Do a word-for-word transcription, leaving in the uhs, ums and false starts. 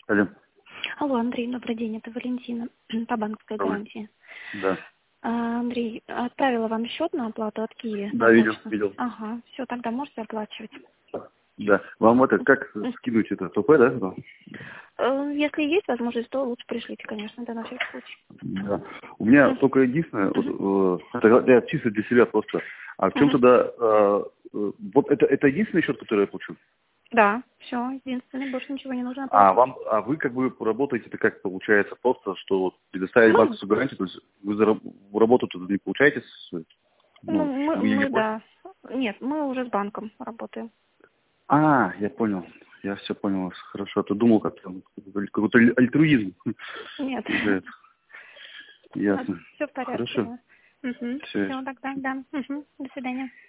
Алло. Алло, Андрей, добрый день, это Валентина по банковской Алло. гарантии. Да. А, Андрей, отправила вам счет на оплату от Киви Да, на видел, почту. видел. Ага, все, тогда можете оплачивать. Да. Вам это как скинуть это ТП, да? Да. Э, Если есть возможность, то лучше пришлите, конечно, это на всякий случай. Да. У меня Мгм. только единственное, вот, э, это я чисто для себя просто. А в чем Мгм. тогда, э, э, вот это, это единственный счет, который я получил? Да, все, единственное, больше ничего не нужно А оплатить. вам, а вы как бы работаете, это как получается просто, что вот предоставить Ну, банковскую гарантию, то есть вы за раб- в работу туда не получаете, с- ну ну, мы, вы не мы, платите? да. Нет, мы уже с банком работаем. А, я понял. Я все понял вас. Хорошо. А то думал, как там какой-то аль- альтруизм. Нет. Уже это. Ясно. Все в порядке, Хорошо. да. Угу. Все. Все, тогда, да. Угу. До свидания.